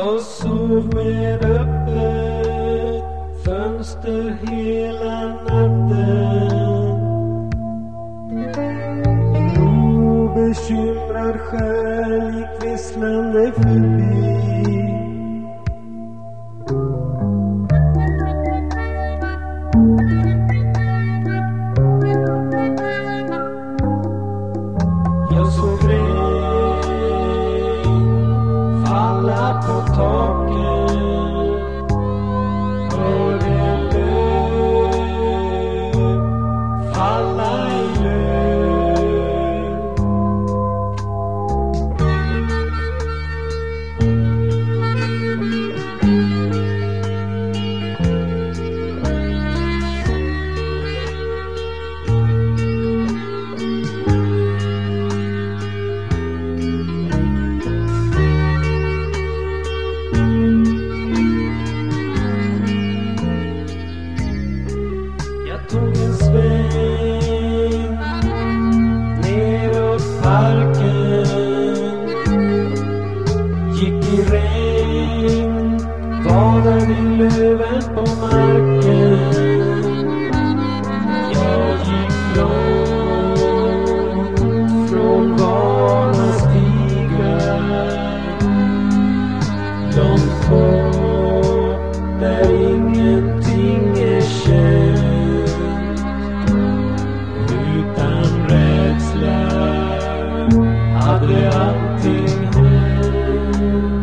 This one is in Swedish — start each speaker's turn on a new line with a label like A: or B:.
A: Jag sov med öppet fönster hela natten. En obekymrad själ gick visslande förbi. Jag såg regn falla på taket, hörde löv falla i löv. Jag tog en sväng neråt parken, gick i regn, vadade i löven på marken. Jag gick långt från vana stigar, långt bort där ingenting är känt. Utan rädsla hade allting hänt.